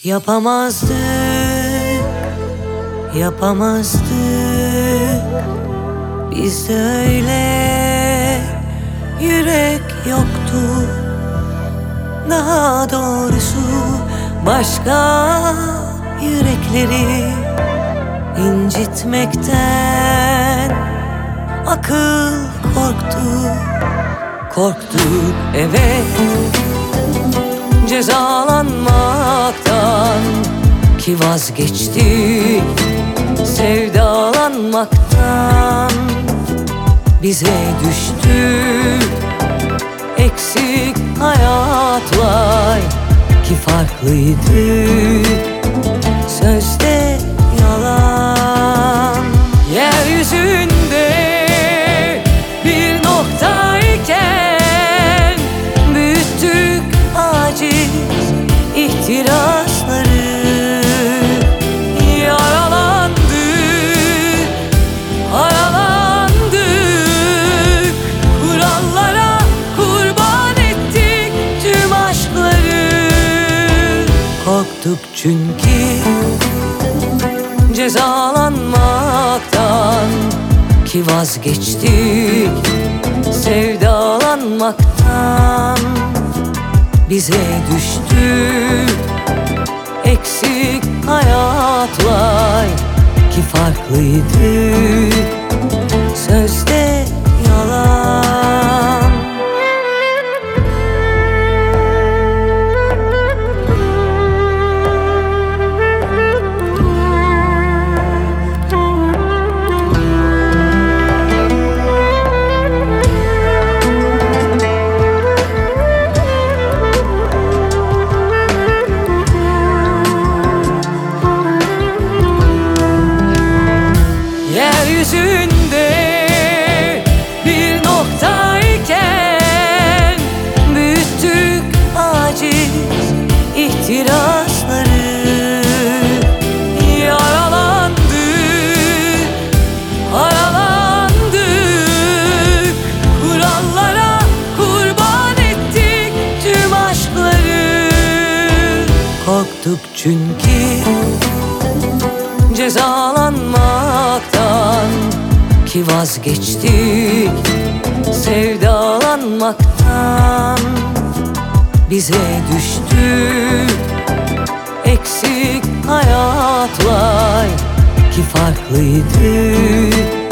Yapamazdık, yapamazdık bizde öyle yürek yoktu. Daha doğrusu başka yürekleri incitmekten akıl korktu. Korktuk, evet, cezalanmaktan, ki vazgeçtik sevdalanmaktan. Bize düştü eksik hayatlar, ki farklıydı sözde yalan. Yeryüzünde bir noktayken büyüttük aciz ihtirasları. Yaralandık, haralandık, kurallara kurban ettik tüm aşkları. Korktuk çünkü cezalanmaktan, ki vazgeçtik sevdalanmaktan. Bize düştü eksik hayatlar, ki farklıydı sözde yalan. Yeryüzünde bir noktayken büyüttük aciz ihtirasları. Yaralandık, haralandık, kurallara kurban ettik tüm aşkları. Korktuk çünkü cezalanmaktan, ki vazgeçtik sevdalanmaktan. Bize düştü eksik hayatlar, ki farklıydı